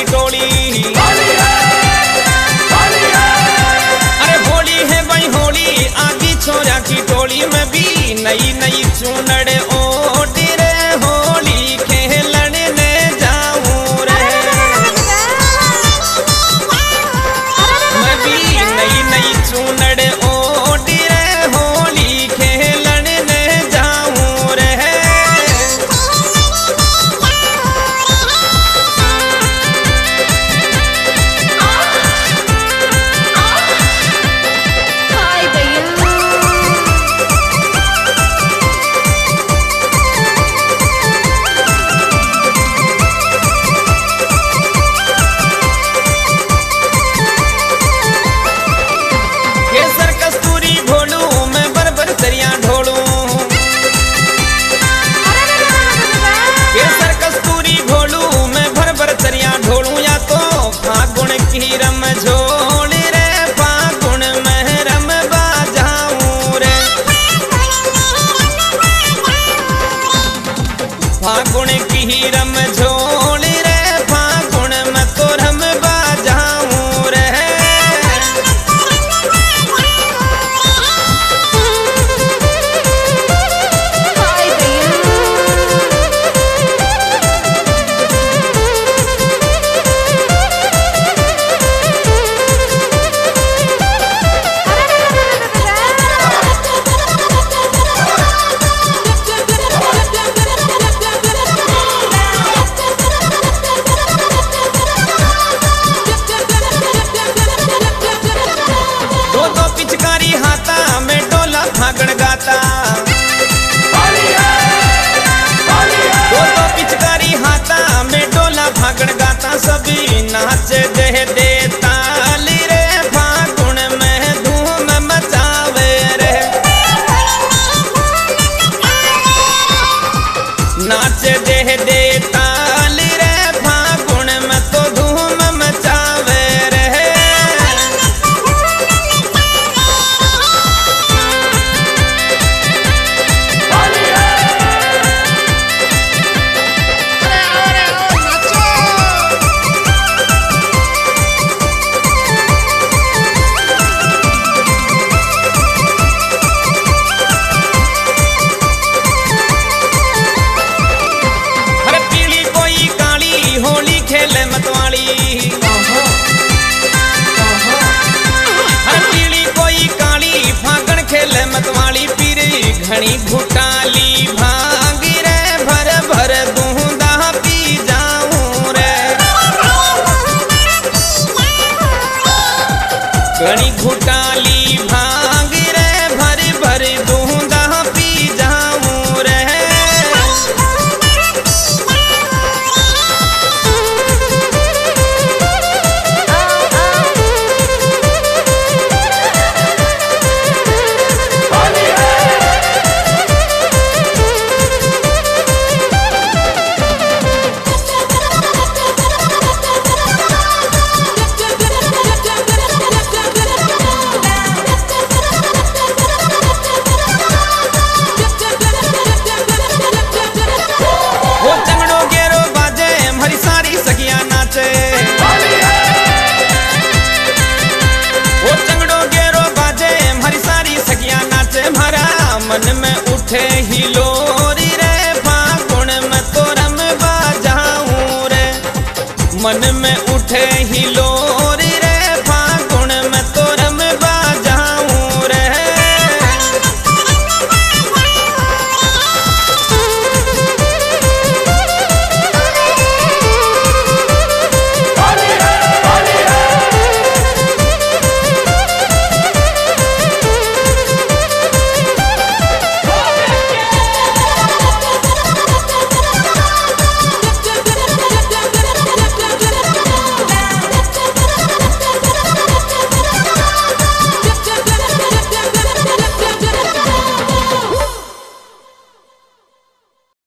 की टोली। अरे होली है भाई होली आगी छोरा की टोली में भी नई नई चूनड़ ओढ़ी रे होली खेलने ने जाऊं रे। मैं भी नई नई चूनड़ ओढ़ी रे होली खेलने ने जाऊं रे। की रम झोली रे फागुन में रम बाजाऊं रे। फागुन की रम झोली रे फागुन में तो रम बाजाऊं रे। फागण गाता दो तो पिचकारी हाथा में डोला फागण गाता सभी नाच दे दे ताली रे फागुन में धूम मचावे रे। नाच दे दे ताली रे फागुन में तो धूम मचावे रे। खेले मतवाली हर पीली कोई काली फागण खेले मतवाली पीरी घनी घुटाली भांगी रे भर भर दूंदा पी जाऊं रे। घनी घुटाली भांगी रे भर भर दूंदा पी जाऊं रे। मन में उठे ही लोरी रे फागुन में तो रम बाजाऊं रे। मन में उठे ही लोरी